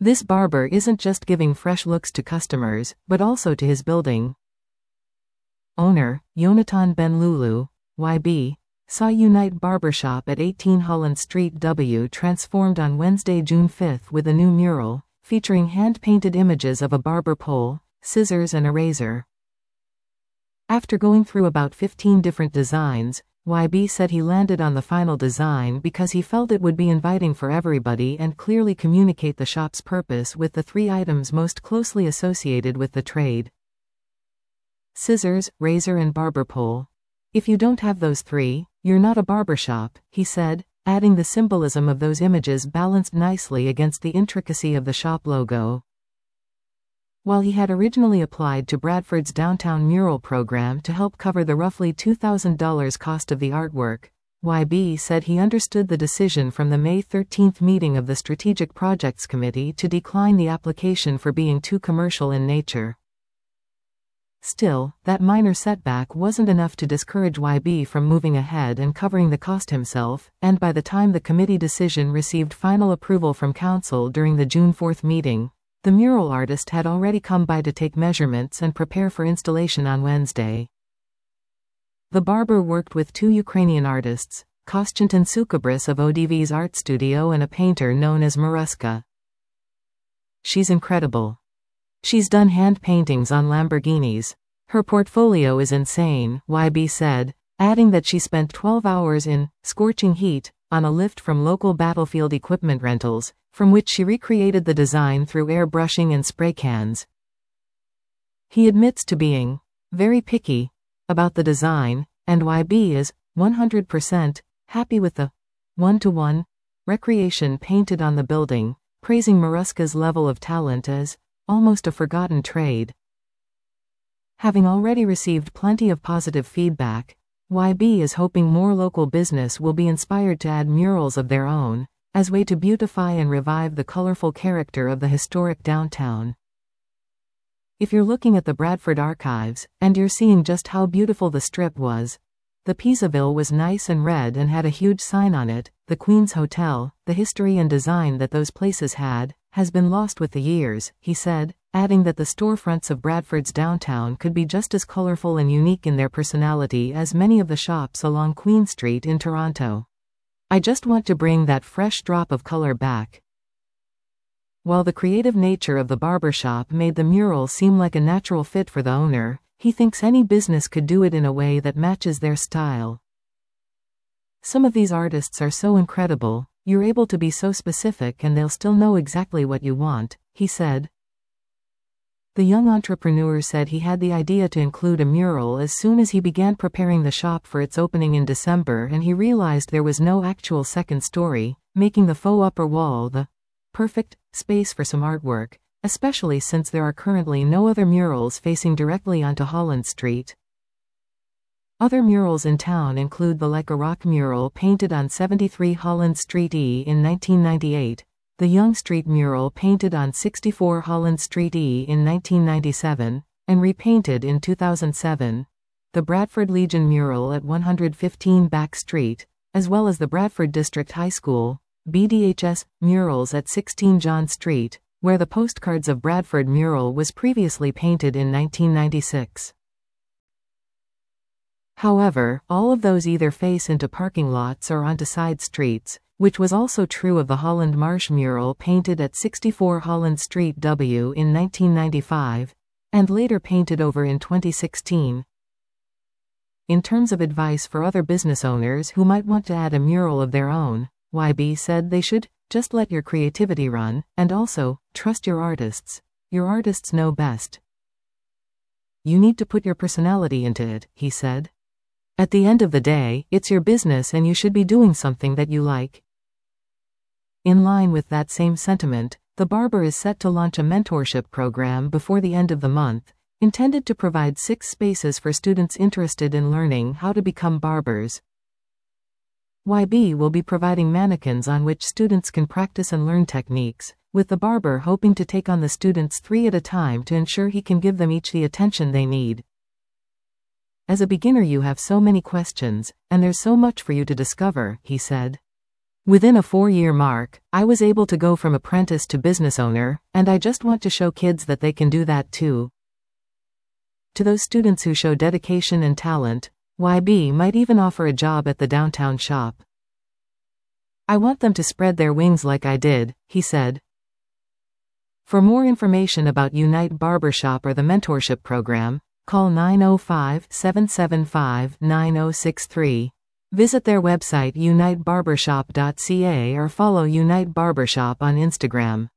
This barber isn't just giving fresh looks to customers, but also to his building. Owner, Yonatan Ben-Lulu, YB, saw Unite Barbershop at 18 Holland Street W transformed on Wednesday, June 5 with a new mural, featuring hand-painted images of a barber pole, scissors and a razor. After going through about 15 different designs, YB said he landed on the final design because he felt it would be inviting for everybody and clearly communicate the shop's purpose with the 3 items most closely associated with the trade: scissors, razor and barber pole. If you don't have those 3, you're not a barbershop, he said, adding the symbolism of those images balanced nicely against the intricacy of the shop logo. While he had originally applied to Bradford's downtown mural program to help cover the roughly $2,000 cost of the artwork, YB said he understood the decision from the May 13 meeting of the Strategic Projects Committee to decline the application for being too commercial in nature. Still, that minor setback wasn't enough to discourage YB from moving ahead and covering the cost himself, and by the time the committee decision received final approval from council during the June 4 meeting, the mural artist had already come by to take measurements and prepare for installation on Wednesday. The barber worked with 2 Ukrainian artists, Konstantin Sukabris of ODV's art studio and a painter known as Maruska. She's incredible. She's done hand paintings on Lamborghinis. Her portfolio is insane, YB said, adding that she spent 12 hours in scorching heat on a lift from local battlefield equipment rentals, from which she recreated the design through airbrushing and spray cans. He admits to being very picky about the design, and YB is 100% happy with the one-to-one recreation painted on the building, praising Maruska's level of talent as almost a forgotten trade. Having already received plenty of positive feedback, YB is hoping more local business will be inspired to add murals of their own, as way to beautify and revive the colorful character of the historic downtown. If you're looking at the Bradford archives, and you're seeing just how beautiful the strip was, the Pizzaville was nice and red and had a huge sign on it, the Queen's Hotel, the history and design that those places had, has been lost with the years, he said, adding that the storefronts of Bradford's downtown could be just as colorful and unique in their personality as many of the shops along Queen Street in Toronto. I just want to bring that fresh drop of color back. While the creative nature of the barbershop made the mural seem like a natural fit for the owner, he thinks any business could do it in a way that matches their style. Some of these artists are so incredible, you're able to be so specific and they'll still know exactly what you want, he said. The young entrepreneur said he had the idea to include a mural as soon as he began preparing the shop for its opening in December, and he realized there was no actual second story, making the faux upper wall the perfect space for some artwork, especially since there are currently no other murals facing directly onto Holland Street. Other murals in town include the Like a Rock mural painted on 73 Holland Street E in 1998, the Yonge Street mural painted on 64 Holland Street E in 1997, and repainted in 2007, the Bradford Legion mural at 115 Back Street, as well as the Bradford District High School, BDHS, murals at 16 John Street, where the Postcards of Bradford mural was previously painted in 1996. However, all of those either face into parking lots or onto side streets, which was also true of the Holland Marsh mural painted at 64 Holland Street W in 1995, and later painted over in 2016. In terms of advice for other business owners who might want to add a mural of their own, YB said they should just let your creativity run, and also, trust your artists. Your artists know best. You need to put your personality into it, he said. At the end of the day, it's your business and you should be doing something that you like. In line with that same sentiment, the barber is set to launch a mentorship program before the end of the month, intended to provide 6 spaces for students interested in learning how to become barbers. YB will be providing mannequins on which students can practice and learn techniques, with the barber hoping to take on the students 3 at a time to ensure he can give them each the attention they need. As a beginner you have so many questions, and there's so much for you to discover, he said. Within a 4-year mark, I was able to go from apprentice to business owner, and I just want to show kids that they can do that too. To those students who show dedication and talent, YB might even offer a job at the downtown shop. I want them to spread their wings like I did, he said. For more information about Unite Barbershop or the mentorship program, call 905-775-9063. Visit their website unitebarbershop.ca or follow Unite Barbershop on Instagram.